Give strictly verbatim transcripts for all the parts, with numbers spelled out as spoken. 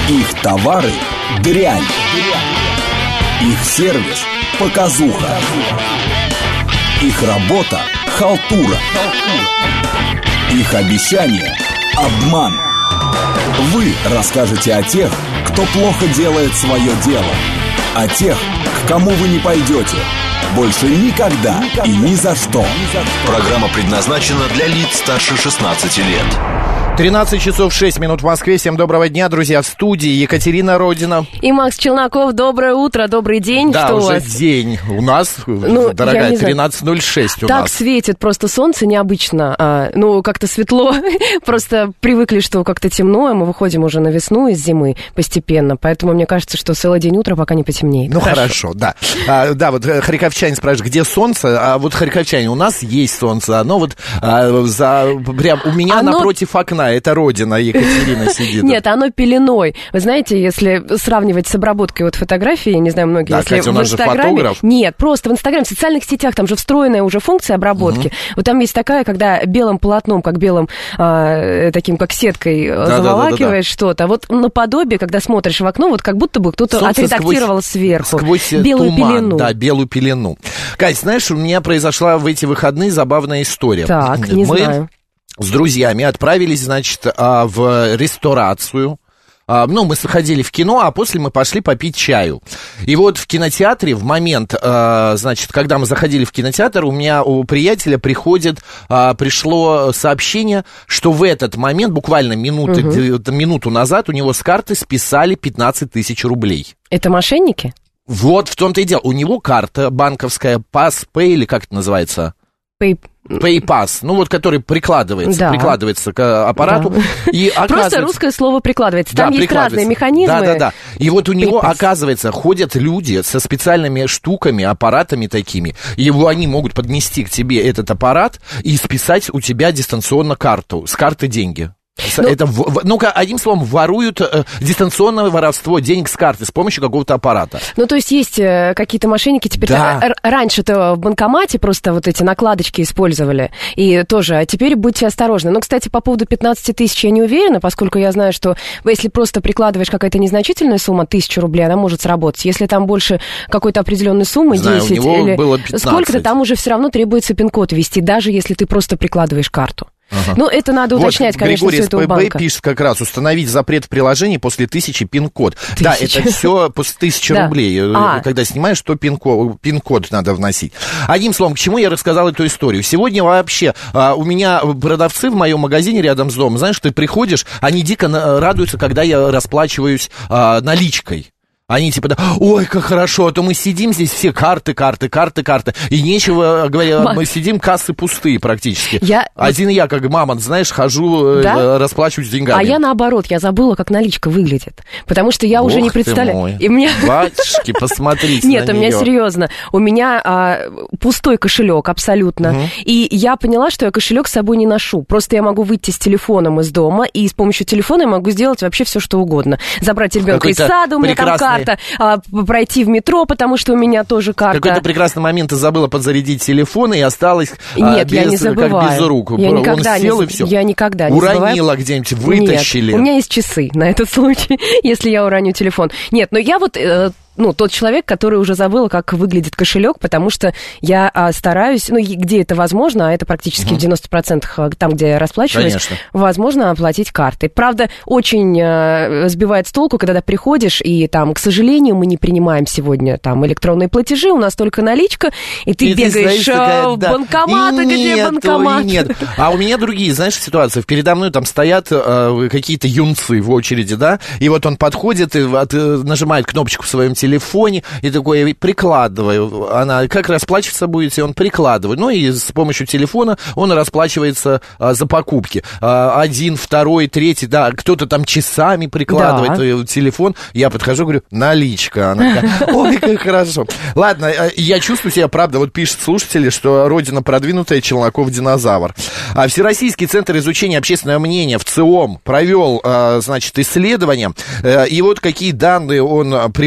Их товары – дрянь. Их сервис – показуха. Их работа – халтура. Их обещания – обман. Вы расскажете о тех, кто плохо делает свое дело. О тех, к кому вы не пойдете. Больше никогда и ни за что. Программа предназначена для лиц старше шестнадцати лет. тринадцать часов шесть минут в Москве. Всем доброго дня, друзья. В студии Екатерина Родина и Макс Челноков. Доброе утро, добрый день. Да, что уже у вас? День у нас, ну, дорогая, тринадцать ноль шесть у так нас. Так светит просто солнце необычно. А, ну, как-то светло. Просто привыкли, что как-то темно, а мы выходим уже на весну из зимы постепенно. Поэтому мне кажется, что целый день утра, пока не потемнеет. Ну, хорошо, хорошо да. А, да, вот харьковчане спрашивают, где солнце? А вот харьковчане, у нас есть солнце. Оно вот а, за, прям у меня оно... напротив окна. Это Родина, Екатерина сидит. Нет, оно пеленой. Вы знаете, если сравнивать с обработкой вот фотографии, не знаю, многие, да, если Катя, у в нас Инстаграме... же фотограф. Нет, просто в Инстаграме, в социальных сетях, там же встроенная уже функция обработки. Угу. Вот там есть такая, когда белым полотном, как белым, а, таким, как сеткой да, заволакиваешь да, да, да, да. что-то. Вот наподобие, когда смотришь в окно, вот как будто бы кто-то солнце отредактировал сквозь, сверху. Сквозь белую туман, пелену. Да, белую пелену. Кать, знаешь, у меня произошла в эти выходные забавная история. Так, не Мы... знаю. С друзьями отправились, значит, в ресторацию. Ну, мы сходили в кино, а после мы пошли попить чаю. И вот в кинотеатре, в момент, значит, когда мы заходили в кинотеатр, у меня у приятеля приходит, пришло сообщение, что в этот момент, буквально минуты, угу. минуту назад, у него с карты списали пятнадцать тысяч рублей. Это мошенники? Вот в том-то и дело. У него карта банковская, PassPay, или как это называется? Pay... PayPass, ну вот который прикладывается, да. прикладывается к аппарату. Да. И оказывается... Просто русское слово прикладывается. Там да, есть разные механизмы. Да, да, да. И вот у него, PayPass. оказывается, ходят люди со специальными штуками, аппаратами такими. И его, они могут поднести к тебе этот аппарат и списать у тебя дистанционно карту, с карты деньги. Ну, это, ну-ка, одним словом, воруют э, дистанционное воровство денег с карты с помощью какого-то аппарата. Ну, то есть есть э, какие-то мошенники теперь... Да. Р- раньше-то в банкомате просто вот эти накладочки использовали, и тоже, а теперь будьте осторожны. Но, кстати, по поводу пятнадцати тысяч я не уверена, поскольку я знаю, что если просто прикладываешь какая-то незначительная сумма, тысячу рублей, она может сработать. Если там больше какой-то определенной суммы, знаю, десять у него или было пятнадцать. Сколько-то, там уже все равно требуется пин-код ввести, даже если ты просто прикладываешь карту. Ага. Ну, это надо уточнять, вот, конечно, Григорий все это у банка. СПБ пишет как раз, установить запрет в приложении после тысячи пин-код. Тысяча. Да, это все после тысячи да. рублей. А. Когда снимаешь, то пин-код, пин-код надо вносить. Одним словом, к чему я рассказал эту историю? Сегодня вообще а, у меня продавцы в моем магазине рядом с домом, знаешь, ты приходишь, они дико радуются, когда я расплачиваюсь а, наличкой. Они типа, да, ой, как хорошо, а то мы сидим здесь, все карты, карты, карты, карты, и нечего, говоря, Макс. Мы сидим, кассы пустые практически. Я... Один я, как мамонт, знаешь, хожу, да? расплачиваюсь деньгами. А я наоборот, я забыла, как наличка выглядит, потому что я Ох уже не представляю. Мой. И меня... Батюшки, посмотрите Нет, на у меня нее. серьезно, у меня а, пустой кошелек абсолютно, угу. и я поняла, что я кошелек с собой не ношу, просто я могу выйти с телефоном из дома, и с помощью телефона я могу сделать вообще все, что угодно. Забрать ребенка из сада, у меня прекрасный... там карта, а, пройти в метро, потому что у меня тоже карта. Какой-то прекрасный момент ты забыла подзарядить телефон, и осталась Нет, без, я не забываю. как без рук. Я Он никогда сел, не, и все. Я никогда не Уронила забываю. где-нибудь, вытащили. Нет, у меня есть часы на этот случай, если я уроню телефон. Нет, но я вот... Э, ну, тот человек, который уже забыл, как выглядит кошелек, потому что я а, стараюсь, ну, где это возможно, а это практически uh-huh. в девяноста процентах там, где я расплачиваюсь, Конечно. возможно оплатить картой. Правда, очень а, сбивает с толку, когда ты приходишь, и там, к сожалению, мы не принимаем сегодня там электронные платежи, у нас только наличка, и ты и бегаешь ты знаешь, в да. банкомат, и где нету, банкомат. И нет. А у меня другие, знаешь, ситуации. Передо мной там стоят а, какие-то юнцы в очереди, да, и вот он подходит и от, нажимает кнопочку в своем телефоне, и такой, прикладываю. Она, как расплачиваться будете? Он прикладывает. Ну, и с помощью телефона он расплачивается а, за покупки. А, один, второй, третий, да, кто-то там часами прикладывает да. телефон. Я подхожу, говорю, наличка. Она такая, ой, как хорошо. Ладно, я чувствую себя, правда, вот пишут слушатели, что родина продвинутая, Челноков динозавр. А Всероссийский центр изучения общественного мнения в ЦИОМ провел, а, значит, исследование. И вот какие данные он приводит,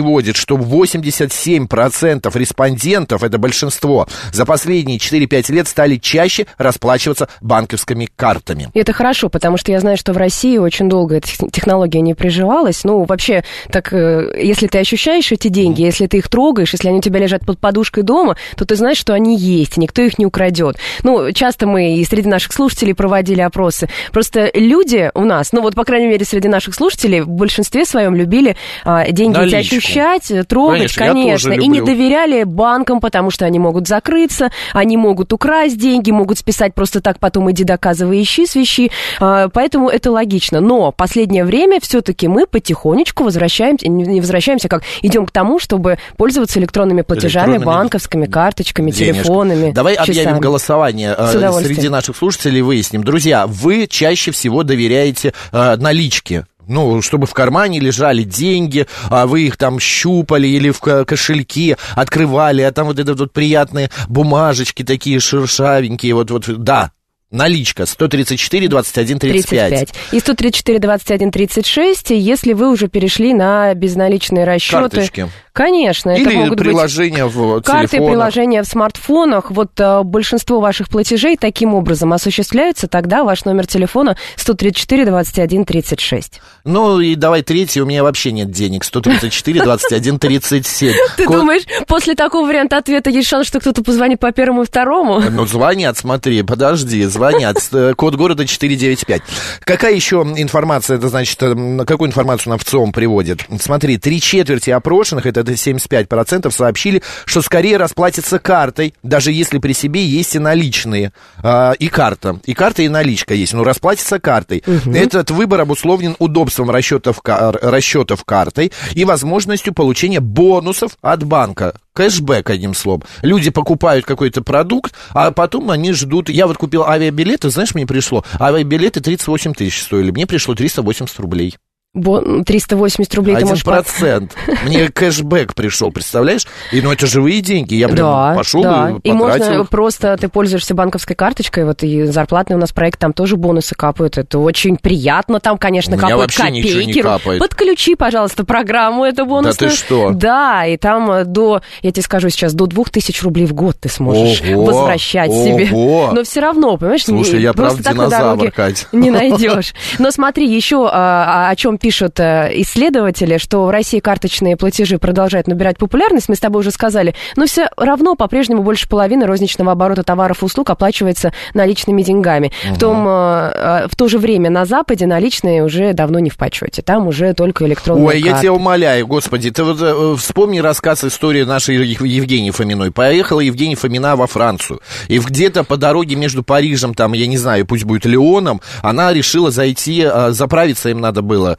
что восемьдесят семь процентов респондентов, это большинство, за последние четыре-пять лет стали чаще расплачиваться банковскими картами. И это хорошо, потому что я знаю, что в России очень долго эта технология не приживалась. Ну, вообще, так, если ты ощущаешь эти деньги, если ты их трогаешь, если они у тебя лежат под подушкой дома, то ты знаешь, что они есть, и никто их не украдет. Ну, часто мы и среди наших слушателей проводили опросы. Просто люди у нас, ну вот, по крайней мере, среди наших слушателей в большинстве своем любили а, деньги эти ощущать, трогать, конечно, конечно и не доверяли банкам, потому что они могут закрыться, они могут украсть деньги, могут списать просто так, потом иди доказывай, ищи, свищи. А, поэтому это логично. Но в последнее время все-таки мы потихонечку возвращаемся, не возвращаемся, как идем к тому, чтобы пользоваться электронными платежами, электронными банковскими карточками, денежка. Телефонами. Давай часами. Объявим голосование среди наших слушателей, выясним. Друзья, вы чаще всего доверяете э, наличке? Ну, чтобы в кармане лежали деньги, а вы их там щупали или в кошельке открывали, а там вот это вот приятные бумажечки такие шершавенькие, вот, вот, да. Наличка сто тридцать четыре двадцать один тридцать пять. тридцать пять. И сто тридцать четыре двадцать один тридцать шесть, если вы уже перешли на безналичные расчеты. Карточки. Конечно. Или это могут приложения быть в карты, телефонах. приложения в смартфонах. Вот а, большинство ваших платежей таким образом осуществляются, тогда ваш номер телефона сто тридцать четыре двадцать один тридцать шесть. Ну и давай третий, у меня вообще нет денег, сто тридцать четыре двадцать один тридцать семь. Ты думаешь, после такого варианта ответа есть шанс, что кто-то позвонит по первому и второму? Ну звонят, смотри, подожди, звонят. Код города четыреста девяносто пять. Какая еще информация, это значит, какую информацию нам в ЦИОМ приводит? Смотри, три четверти опрошенных, это семьдесят пять процентов, сообщили, что скорее расплатятся картой, даже если при себе есть и наличные. А, и карта. И карта, и наличка есть. Но расплатятся картой. Угу. Этот выбор обусловлен удобством расчетов, расчетов картой и возможностью получения бонусов от банка. Кэшбэк, одним словом. Люди покупают какой-то продукт, а потом они ждут. Я вот купил авиабилеты, знаешь, мне пришло, авиабилеты тридцать восемь тысяч стоили, мне пришло триста восемьдесят рублей. триста восемьдесят рублей ты можешь... один процент. Мне кэшбэк пришел, представляешь? И, ну, это живые деньги. Я прям да, пошел да. и потратил. И можно просто, ты пользуешься банковской карточкой, вот и зарплатный у нас проект, там тоже бонусы капают. Это очень приятно, там, конечно, капают копейки. Ничего не капает. Подключи, пожалуйста, программу, это бонусную. Да ты что? Да, и там до, я тебе скажу сейчас, до двух тысяч рублей в год ты сможешь ого, возвращать ого. себе. Но все равно, понимаешь? Слушай, я правда динозавр, Кать. Не найдешь. Но смотри, еще о, о чем пишут исследователи, что в России карточные платежи продолжают набирать популярность, мы с тобой уже сказали, но все равно по-прежнему больше половины розничного оборота товаров и услуг оплачивается наличными деньгами. Угу. В, том, в то же время на Западе наличные уже давно не в почете, там уже только электронные Ой, карты. Я тебя умоляю, господи, ты вот вспомни рассказ истории нашей Евгении Фоминой. Поехала Евгения Фомина во Францию, и где-то по дороге между Парижем, там, я не знаю, пусть будет Лионом, она решила зайти, заправиться им надо было,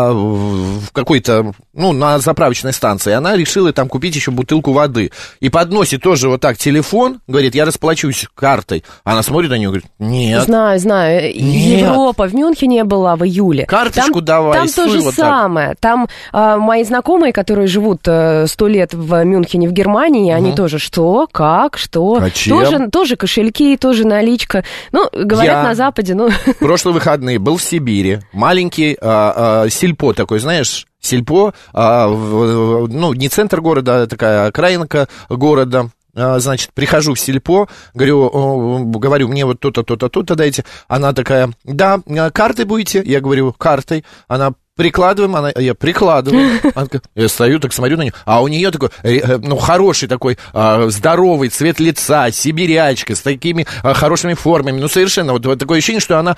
в какой-то, ну, на заправочной станции. Она решила там купить еще бутылку воды. И подносит тоже вот так телефон, говорит, я расплачусь картой. Она смотрит на нее и говорит, нет. Знаю, знаю. Нет. Европа в Мюнхене была в июле. Карточку там, давай. Там то же вот самое. Так. Там а, мои знакомые, которые живут сто лет в Мюнхене, в Германии, угу. они тоже что, как, что. А тоже, тоже кошельки, тоже наличка. Ну, говорят, я на Западе, ну... В прошлые выходные был в Сибири. Маленький а, а, сельпо такой, знаешь, сельпо, а, в, ну, не центр города, а такая окраинка города. А, значит, прихожу в сельпо, говорю, говорю, мне вот то-то, то-то, то-то дайте. Она такая, да, картой будете? Я говорю, картой. Она... Прикладываем, она, я прикладываю, она, я стою, так смотрю на нее, а у нее такой, ну, хороший такой, здоровый цвет лица, сибирячка, с такими хорошими формами, ну, совершенно, вот, вот такое ощущение, что она,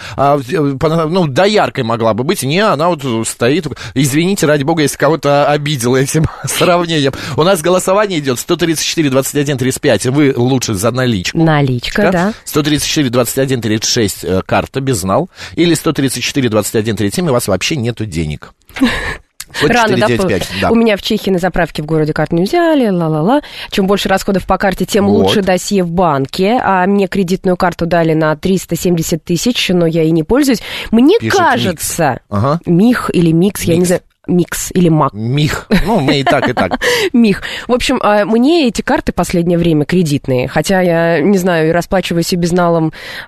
ну, дояркой могла бы быть, не, она вот стоит, извините, ради бога, если кого-то обидела этим сравнением. У нас голосование идет сто тридцать четыре двадцать один тридцать пять, вы лучше за наличку. Наличка, да. сто тридцать четыре двадцать один тридцать шесть, карта, безнал, или сто тридцать четыре двадцать один тридцать семь, у вас вообще нету денег. Вот рано, да, да? У меня в Чехии на заправке в городе карту не взяли, ла-ла-ла. Чем больше расходов по карте, тем вот. лучше досье в банке. А мне кредитную карту дали на триста семьдесят тысяч, но я и не пользуюсь. Мне Пишет кажется, ага. Мих или Микс, Микс, я не знаю. Микс или Мак. Мих. Ну, мы и так, и так. Мих. В общем, мне эти карты в последнее время кредитные, хотя я, не знаю, и расплачиваюсь и безналом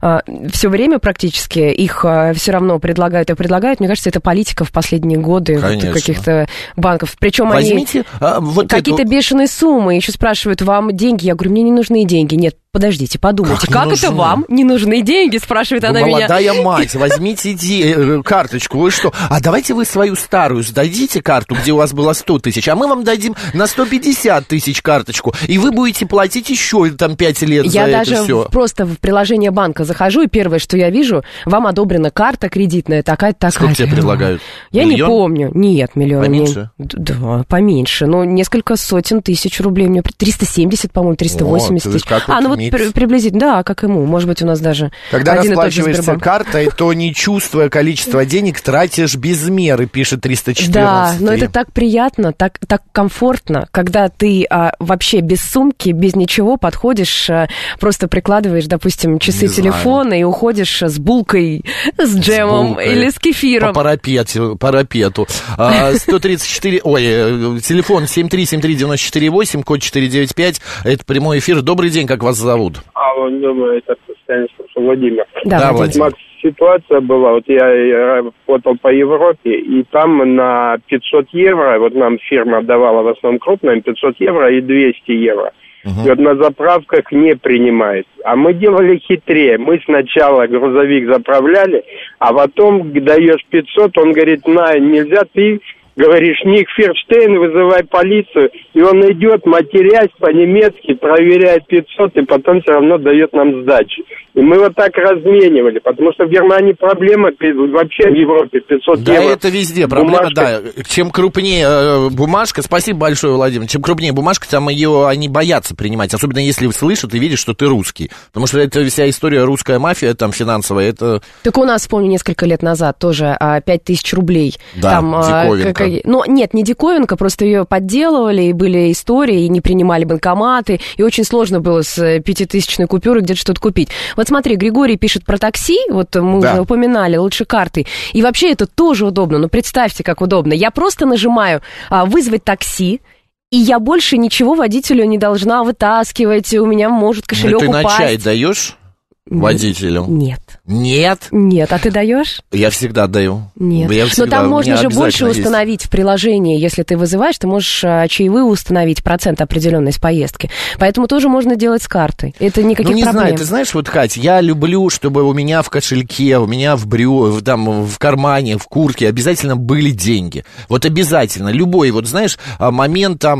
все время практически, их все равно предлагают и предлагают. Мне кажется, это политика в последние годы вот, каких-то банков. Причем Возьмите, они а, вот какие-то эту... бешеные суммы, еще спрашивают, вам деньги? Я говорю, мне не нужны деньги. Нет, подождите, подумайте, как, как это вам не нужны деньги, спрашивает вы она молодая меня. Молодая мать, возьмите де... карточку, вы что? А давайте вы свою старую сдадите карту, где у вас было сто тысяч, а мы вам дадим на сто пятьдесят тысяч карточку, и вы будете платить еще там пять лет я за даже это все. Просто в приложение банка захожу, и первое, что я вижу, вам одобрена карта кредитная, такая-то, такая. Сколько тебе предлагают? Я миллион? не помню. Нет, миллион. Поменьше? Не... Да, поменьше. Ну, несколько сотен тысяч рублей. Мне триста семьдесят, по-моему, триста восемьдесят тысяч. А, ну вот при, приблизительно, да, как ему. Может быть, у нас даже когда один расплачиваешься картой, то не чувствуя количество денег, тратишь без меры, пишет триста четырнадцать. Да, но это так приятно, так, так комфортно, когда ты а, вообще без сумки, без ничего подходишь, а, просто прикладываешь, допустим, часы телефона и уходишь с булкой, с джемом с булкой, или с кефиром. По парапету. парапету. А, сто тридцать четыре, ой, телефон семь три семь три девять четыре восемь, код четыреста девяносто пять, это прямой эфир. Добрый день, как вас зовут? Алло, думаю, это Владимир. Да, да Владимир. Макс, ситуация была, вот я работал по Европе, и там на пятьсот евро, вот нам фирма давала в основном крупным, пятьсот евро и двести евро. Uh-huh. И вот на заправках не принимают. А мы делали хитрее. Мы сначала грузовик заправляли, а потом даешь пятьсот, он говорит, на, нельзя, ты говоришь, Ник Ферштейн, вызывай полицию. И он идет, матерясь по-немецки, проверяет пятьсот, и потом все равно дает нам сдачу. И мы вот так разменивали, потому что в Германии проблема вообще в Европе пятьсот да, евро. Да, это везде проблема, бумажка. Да. Чем крупнее э, бумажка, спасибо большое, Владимир, чем крупнее бумажка, там ее они боятся принимать, особенно если слышат и видят, что ты русский. Потому что это вся история русская мафия, там, финансовая, это... Так у нас, вспомню, несколько лет назад тоже пять тысяч рублей. Да, там, диковинка. Как, ну, нет, не диковинка, просто ее подделывали, и были истории, и не принимали банкоматы, и очень сложно было с пятитысячной купюры где-то что-то купить. Вот смотри, Григорий пишет про такси, вот мы да. уже упоминали, лучше картой. И вообще это тоже удобно, ну представьте, как удобно. Я просто нажимаю а, «вызвать такси», и я больше ничего водителю не должна вытаскивать, у меня может кошелек упасть. упасть. Ты на чай даешь водителю? Нет. Нет? Нет, а ты даешь? Я всегда даю. Нет. Я всегда, но там можно же больше есть. установить в приложении, если ты вызываешь, ты можешь чаевые установить, процент определенный с поездки. Поэтому тоже можно делать с картой. Это никаких ну, не проблем. знаю, ты знаешь, вот, Кать, я люблю, чтобы у меня в кошельке, у меня в брю, там, в кармане, в куртке обязательно были деньги. Вот обязательно. Любой, вот, знаешь, момент там,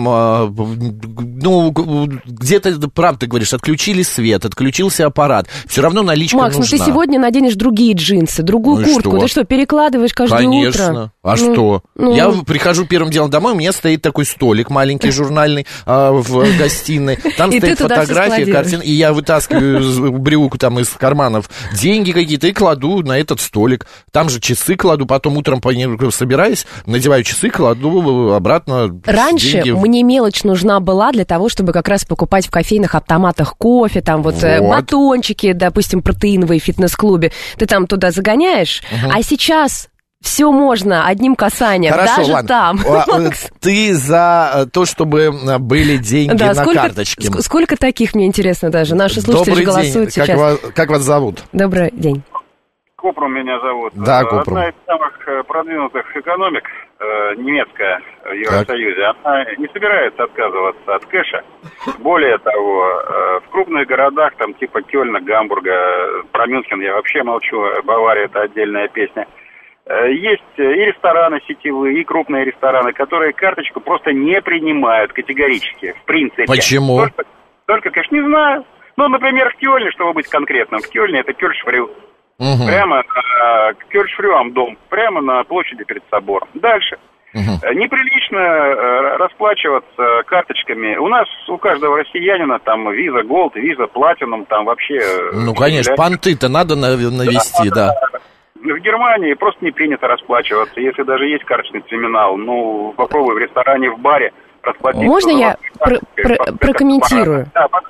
ну, где-то, правда, ты говоришь, отключили свет, отключился аппарат. Все равно наличка Макс, нужна. ну ты сегодня наденешь другие джинсы, другую ну куртку. Что? Ты что, перекладываешь каждое Конечно. утро? Конечно. А ну, что? Ну... Я прихожу первым делом домой, у меня стоит такой столик маленький, журнальный, а, в гостиной. Там и стоит фотография, картина, и я вытаскиваю брюк там из карманов деньги какие-то и кладу на этот столик. Там же часы кладу, потом утром собираюсь, надеваю часы, кладу обратно. Раньше деньги. Мне мелочь нужна была для того, чтобы как раз покупать в кофейных автоматах кофе, там вот, вот. батончики, допустим, протеиновые в фитнес-клубе. Ты там туда загоняешь, угу. а сейчас... Все можно одним касанием, Хорошо, даже ладно. там. Ты за то, чтобы были деньги да, на сколько, карточке. Ск- сколько таких, мне интересно даже. Наши слушатели Добрый голосуют день. сейчас. Как вас, как вас зовут? Добрый день. Купрум меня зовут. Да, Купрум. Одна из самых продвинутых экономик, э, немецкая в Евросоюзе, так. Она не собирается отказываться от кэша. Более того, э, в крупных городах, там типа Кёльна, Гамбурга, про Мюнхен я вообще молчу, Бавария — это отдельная песня. Есть и рестораны сетевые, и крупные рестораны, которые карточку просто не принимают категорически, в принципе. Почему? Только, только конечно, не знаю. Ну, например, в Кёльне, чтобы быть конкретным, в Кёльне это Кёльшфрю. Угу. Прямо на Кёльшфрюам дом, прямо на площади перед собором. Дальше. Угу. Неприлично расплачиваться карточками. У нас, у каждого россиянина, там, виза Голд, виза Платинум, там вообще... Ну, конечно, для... понты-то надо навести, да. да. В Германии просто не принято расплачиваться. Если даже есть карточный терминал, ну, попробуй в ресторане, в баре расплатиться. Можно я про- про- прокомментирую? Да, пожалуйста.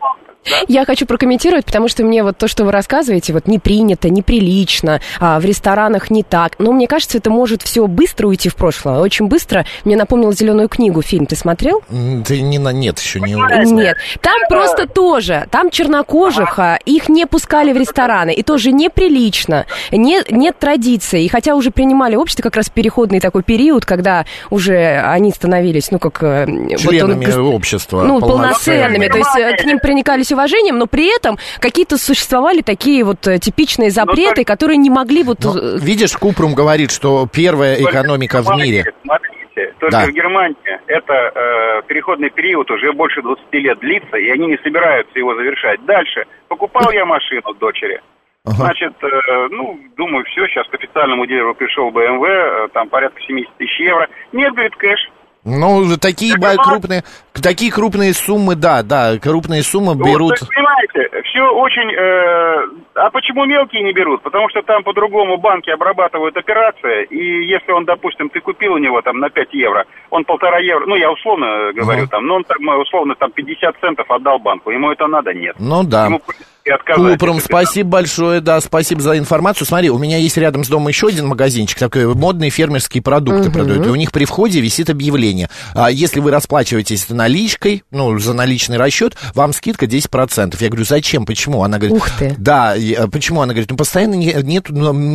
Да? Я хочу прокомментировать, потому что мне вот то, что вы рассказываете, вот не принято, неприлично, а в ресторанах не так. Но мне кажется, это может все быстро уйти в прошлое. Очень быстро. Мне напомнил «Зеленую книгу» фильм. Ты смотрел? Ты не на нет еще не. Нет. Там просто тоже. Там чернокожих, а, их не пускали в рестораны. И тоже неприлично. Не, нет традиций. И хотя уже принимали общество, как раз переходный такой период, когда уже они становились, ну, как... Членами вот он, общества. Ну, полноценными. То есть к ним проникались уважением, но при этом какие-то существовали такие вот типичные запреты, которые не могли вот... Но, видишь, Купрум говорит, что первая только экономика в мире... Смотрите, только да. в Германии это э, переходный период уже больше двадцати лет длится, и они не собираются его завершать. Дальше. Покупал я машину дочери. Ага. Значит, э, ну, думаю, все, сейчас к официальному дилеру пришел бэ эм вэ, э, там порядка семьдесят тысяч евро. Нет, говорит, кэш. Ну, такие так, крупные, такие крупные суммы, да, да, крупные суммы берут. Вот, понимаете, все очень... Э, а почему мелкие не берут? Потому что там по-другому банки обрабатывают операции, и если он, допустим, ты купил у него там на пять евро, он полтора евро, ну, я условно говорю, uh-huh. там, но он там условно там пятьдесят центов отдал банку, ему это надо, нет. Ну, да. Ему... Купром, спасибо большое, да, спасибо за информацию. Смотри, у меня есть рядом с домом еще один магазинчик, такой модные фермерские продукты uh-huh. продают, и у них при входе висит объявление. А если вы расплачиваетесь наличкой, ну, за наличный расчет, вам скидка десять процентов. Я говорю, зачем, почему? Она говорит, ух ты. Да, почему? Она говорит, ну, постоянно не, нету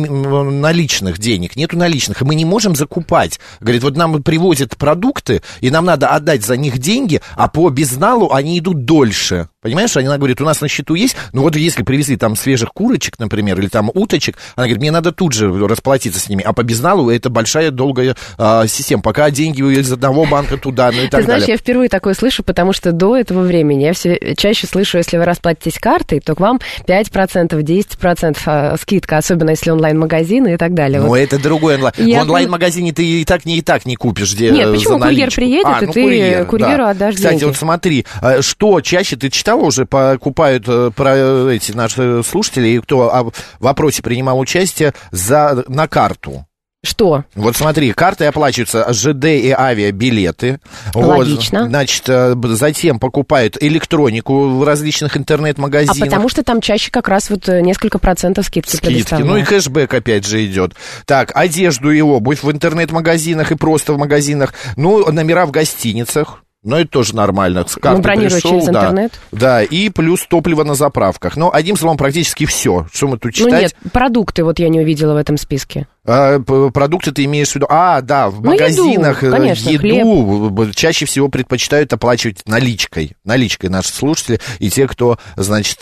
наличных денег, нету наличных, и мы не можем закупать. Говорит, вот нам привозят продукты, и нам надо отдать за них деньги, а по безналу они идут дольше. Понимаешь, она говорит, у нас на счету есть, ну вот если привезли там свежих курочек, например, или там уточек, она говорит, мне надо тут же расплатиться с ними, а по безналу это большая долгая а, система, пока деньги из одного банка туда, ну и так далее. Ты знаешь, я впервые такое слышу, потому что до этого времени я все чаще слышу, если вы расплатитесь картой, то к вам пять процентов, десять процентов скидка, особенно если онлайн-магазины и так далее. Ну вот. Это другой онлайн. Я... В онлайн-магазине ты и так, не и так не купишь где, Нет, почему? За наличку. Курьер приедет, а, и ну, ты курьер, курьеру да. отдашь Кстати, деньги. вот смотри, что чаще ты читал уже, покупают про эти наши слушатели, кто в вопросе принимал участие, за, на карту. Что? Вот смотри, картой оплачиваются ЖД и авиабилеты. Логично. Вот, значит, затем покупают электронику в различных интернет-магазинах. А потому что там чаще как раз вот несколько процентов скидки Скидки, ну и кэшбэк опять же идет. Так, одежду и обувь в интернет-магазинах и просто в магазинах. Ну, номера в гостиницах. Ну, это тоже нормально. С карты ну, бронируют пришел, через да, интернет. Да, и плюс топливо на заправках. Ну, одним словом, практически все. Что мы тут читать? Ну, нет, продукты вот я не увидела в этом списке. А, продукты ты имеешь в виду? А, да, в ну, магазинах еду, конечно, еду хлеб. Чаще всего предпочитают оплачивать наличкой. Наличкой наши слушатели и те, кто, значит,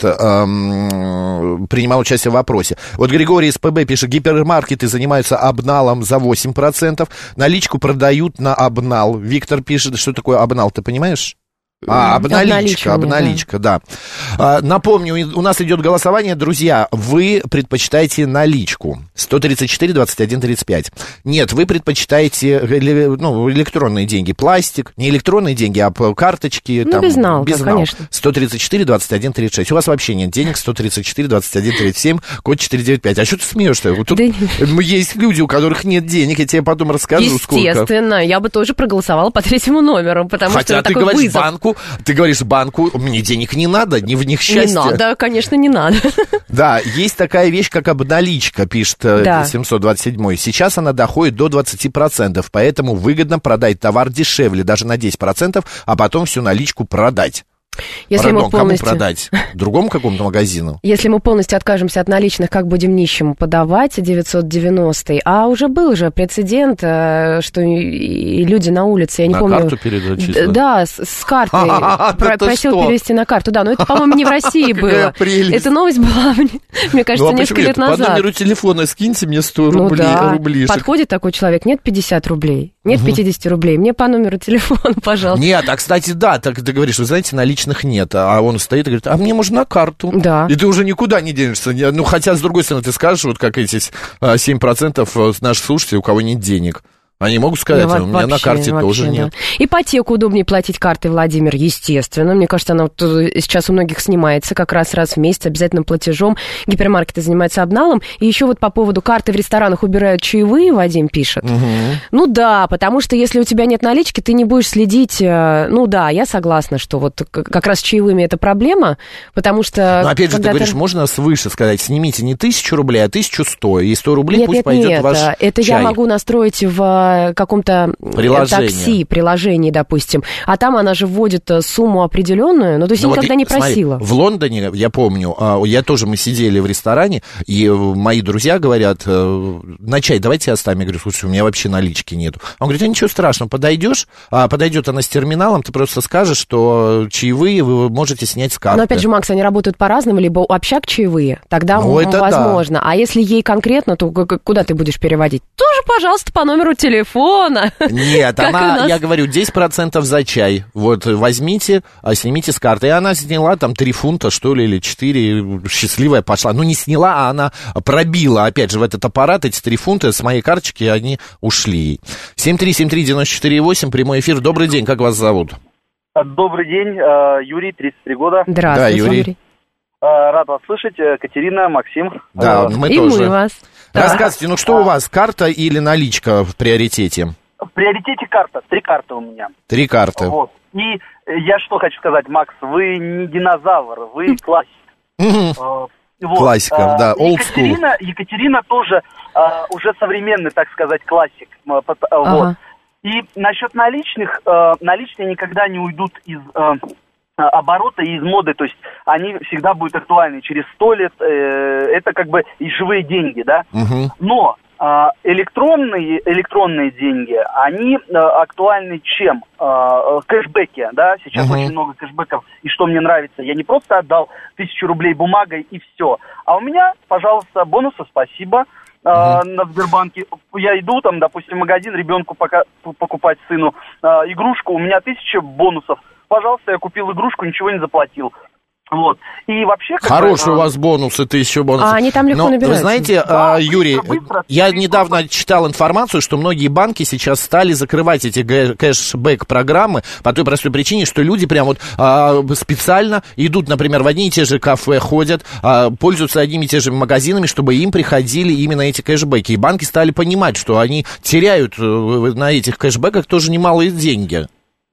эм, принимал участие в вопросе. Вот Григорий из ПБ пишет, гипермаркеты занимаются обналом за восемь процентов, наличку продают на обнал. Виктор пишет, что такое обнал, ты понимаешь? А, обналичка, обналичка, да. да. А, напомню, у нас идет голосование, друзья, вы предпочитаете наличку, сто тридцать четыре двадцать один тридцать пять. Нет, вы предпочитаете ну, электронные деньги, пластик, не электронные деньги, а карточки. Ну, там, безнал, безнал. да, конечно. сто тридцать четыре двадцать один тридцать шесть. У вас вообще нет денег, сто тридцать четыре двадцать один тридцать семь, код четыреста девяносто пять. А что ты смеешься? Вот тут да... есть люди, у которых нет денег, я тебе потом расскажу, сколько. Естественно, я бы тоже проголосовала по третьему номеру, потому Хотя что ты такой говоришь вызов. банку, ты говоришь банку, мне денег не надо, не в них счастье. Не надо, конечно, не надо. Да, есть такая вещь, как обналичка, пишет да. семьсот двадцать седьмой. Сейчас она доходит до двадцати процентов, поэтому выгодно продать товар дешевле, даже на десять процентов, а потом всю наличку продать. Если Пардон, мы полностью... кому продать? Другому какому-то магазину? Если мы полностью откажемся от наличных, как будем нищему подавать? девятьсот девяностый. А уже был же прецедент, что и люди на улице, я не на помню... На карту передать числа? Да, с, с картой. Просил перевести на карту. Да, но это, по-моему, не в России было. Эта новость была, мне кажется, несколько лет назад. По номеру телефона скиньте мне сто рублей. Подходит такой человек, нет пятьдесят рублей, нет пятьдесят рублей, мне по номеру телефона, пожалуйста. Нет, а, кстати, да, так ты говоришь, вы знаете, наличных нет, а он стоит и говорит, а мне можно на карту. Да. И ты уже никуда не денешься. Ну, хотя, с другой стороны, ты скажешь, вот как эти семь процентов наших слушателей, у кого нет денег. Они могут сказать, Ну, а у меня вообще, на карте вообще, тоже да. нет. Ипотеку удобнее платить картой, Владимир, естественно. Мне кажется, она вот сейчас у многих снимается как раз раз в месяц обязательным платежом. Гипермаркеты занимаются обналом. И еще вот по поводу карты в ресторанах убирают чаевые, Вадим пишет. Угу. Ну да, потому что если у тебя нет налички, ты не будешь следить. Ну да, я согласна, что вот как раз с чаевыми это проблема, потому что... Но опять же, ты говоришь, ты... можно свыше сказать, снимите не тысячу рублей, а тысячу сто, и сто рублей нет, пусть нет, пойдет нет, в ваш это чай. Я могу настроить в каком-то Приложение. такси, приложении, допустим, а там она же вводит сумму определенную, но то есть Ну я никогда вот, не смотри, просила. в Лондоне, я помню, я тоже, мы сидели в ресторане, и мои друзья говорят, на чай давайте оставим. Я говорю, слушай, у меня вообще налички нету. Он говорит, а ничего страшного, подойдешь, подойдет она с терминалом, ты просто скажешь, что чаевые вы можете снять с карты. Но опять же, Макс, они работают по-разному, либо общак чаевые, тогда ну, это возможно. Да. А если ей конкретно, то куда ты будешь переводить? Тоже, пожалуйста, по номеру телефона. Нет, она, я говорю, десять процентов за чай. Вот, возьмите, снимите с карты. И она сняла там три фунта, что ли, или четыре, счастливая пошла. Ну, не сняла, а она пробила, опять же, в этот аппарат, эти три фунта с моей карточки, они ушли. семь три семь три девять четыре восемь, прямой эфир. Добрый день, как вас зовут? Добрый день, Юрий, тридцать три года. Здравствуйте, да, Юрий. Юрий. Рад вас слышать, Катерина, Максим. Да, мы И тоже. мы вас. Рассказывайте, ну что у вас, карта или наличка в приоритете? В приоритете карта, три карты у меня. Три карты. Вот. И я что хочу сказать, Макс, вы не динозавр, вы классик. Вот. Классика, да, old school. Екатерина, Екатерина тоже а, уже современный, так сказать, классик. Вот. Ага. И насчет наличных, а, наличные никогда не уйдут из а, оборота и из моды, то есть они всегда будут актуальны через сто лет, э, это как бы и живые деньги, да. Угу. Но а, электронные, электронные деньги, они а, актуальны чем? А, кэшбэки, да, сейчас угу. очень много кэшбэков, и что мне нравится, я не просто отдал тысячу рублей бумагой и все, а у меня, пожалуйста, бонусы спасибо, Uh-huh. на Сбербанке. Я иду там, допустим, в магазин ребенку пока покупать сыну а, игрушку, у меня тысяча бонусов. Пожалуйста, я купил игрушку, ничего не заплатил. Вот. И вообще... Хорошие бы, у вас бонусы, тысяча бонусов. А они там легко Но, набираются. Вы знаете, да, Юрий, быстро, быстро, я быстро. недавно читал информацию, что многие банки сейчас стали закрывать эти кэшбэк-программы по той простой причине, что люди прям вот а, специально идут, например, в одни и те же кафе ходят, а, пользуются одними и те же магазинами, чтобы им приходили именно эти кэшбэки. И банки стали понимать, что они теряют на этих кэшбэках тоже немалые деньги.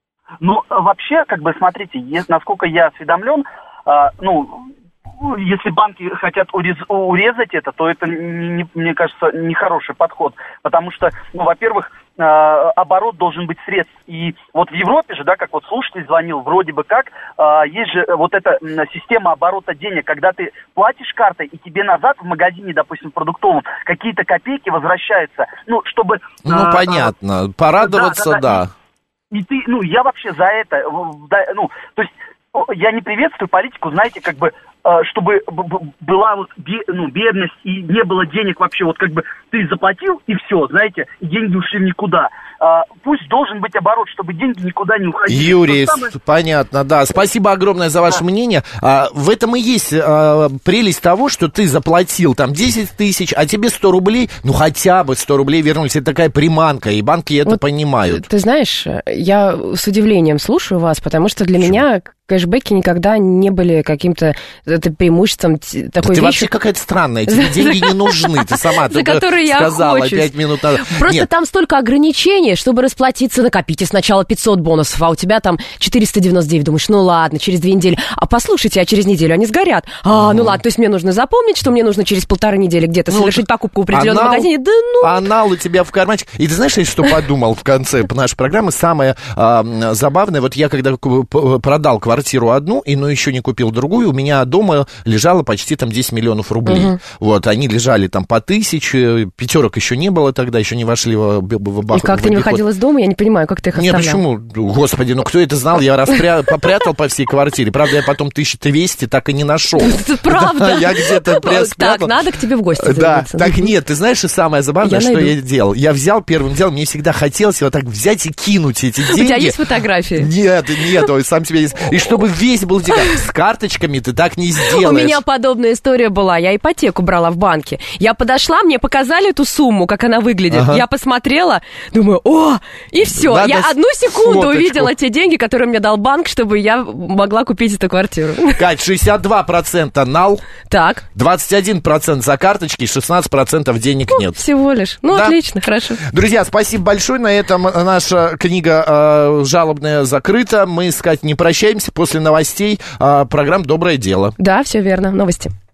Ну, вообще, как бы, смотрите, есть, насколько я осведомлен, а, ну, если банки хотят урез, урезать это, то это, не, мне кажется, нехороший подход. Потому что, ну, во-первых, а, оборот должен быть средств. И вот в Европе же, да, как вот слушатель звонил, вроде бы как, а, есть же вот эта система оборота денег, когда ты платишь картой, и тебе назад в магазине, допустим, продуктовом, какие-то копейки возвращаются. Ну, чтобы... Ну, а, понятно. А, Порадоваться, да. да, да. И, и ты, ну, я вообще за это, ну, то есть... Я не приветствую политику, знаете, как бы, чтобы была вот, ну, бедность и не было денег вообще, вот как бы ты заплатил и все, знаете, и деньги ушли в никуда. Пусть должен быть оборот, чтобы деньги никуда не уходили. Юрий, самое... понятно, да. Спасибо огромное за ваше да. мнение. А, в этом и есть а, прелесть того, что ты заплатил там десять тысяч, а тебе сто рублей, ну хотя бы сто рублей вернулись. Это такая приманка, и банки это вот, понимают. Ты знаешь, я с удивлением слушаю вас, потому что для Почему? меня... кэшбэки никогда не были каким-то это преимуществом такой да вещи. Ты вообще какая-то странная, тебе деньги не нужны, ты сама только сказала пять минут назад. Просто там столько ограничений, чтобы расплатиться, накопите сначала пятьсот бонусов, а у тебя там четыреста девяносто девять, думаешь, ну ладно, через две недели. А послушайте, а через неделю они сгорят. А, ну ладно, то есть мне нужно запомнить, что мне нужно через полторы недели где-то совершить покупку в определенном магазине. Да ну... Анал у тебя в карманчик. И ты знаешь, я что подумал в конце нашей программы? Самое забавное, вот я когда продал квартиру, квартиру одну, и, ну, еще не купил другую, у меня дома лежало почти там десять миллионов рублей. Uh-huh. Вот, они лежали там по тысяче, пятерок еще не было тогда, еще не вошли в, в, в И как в ты не выходил из дома, я не понимаю, как ты их оставлял? Нет, почему? Господи, ну кто это знал? Я распря... попрятал по всей квартире. Правда, я потом тысяча двести так и не нашел. Это правда? Я где-то спрятал. Так, надо к тебе в гости заявиться. Да, так нет, ты знаешь, и самое забавное, что я делал? Я взял первым делом, мне всегда хотелось вот так взять и кинуть эти деньги. У тебя есть фотографии? Нет, нет, сам себе есть. И чтобы весь был деньгах. С карточками ты так не сделаешь. У меня подобная история была. Я ипотеку брала в банке. Я подошла, мне показали эту сумму, как она выглядит. Ага. Я посмотрела, думаю, о, и все. Надо я одну секунду фоточку. Увидела те деньги, которые мне дал банк, чтобы я могла купить эту квартиру. Кать, шестьдесят два процента нал. Так. двадцать один процент за карточки, шестнадцать процентов денег ну, нет. Всего лишь. Ну, да? Отлично, хорошо. Друзья, спасибо большое. На этом наша книга э, жалобная закрыта. Мы, с Катей, не прощаемся. После новостей э, программа «Доброе дело». Да, все верно. Новости.